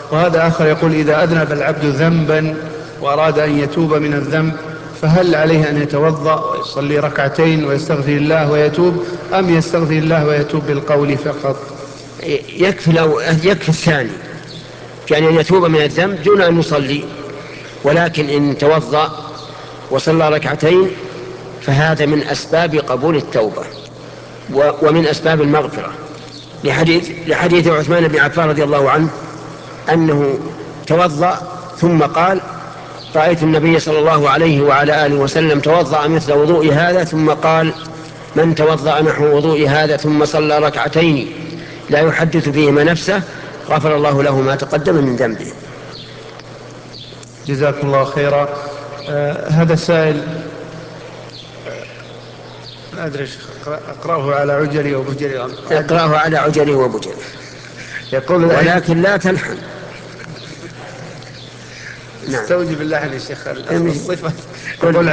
وهذا آخر يقول: إذا أذنب العبد ذنبا وأراد أن يتوب من الذنب، فهل عليه أن يتوضأ ويصلي ركعتين ويستغفر الله ويتوب، أم يستغفر الله ويتوب بالقول فقط؟ يكفي الثاني، يعني أن يتوب من الذنب دون أن يصلي. ولكن إن توضأ وصلى ركعتين فهذا من أسباب قبول التوبة ومن أسباب المغفرة، لحديث عثمان بن عفان رضي الله عنه أنه توضأ ثم قال: رأيت النبي صلى الله عليه وعلى آله وسلم توضأ مثل وضوء هذا، ثم قال: من توضأ نحو وضوء هذا ثم صلى ركعتين لا يحدث فيهما نفسه غفر الله له ما تقدم من ذنبه. جزاكم الله خيرا. هذا سائل، لا أدري، أقرأه على عجلي وبجلي. اقرأه على عجلي وبجلي، يقول: ولكن لا تلحن. استوجب اللحن يا شيخ، الصفة.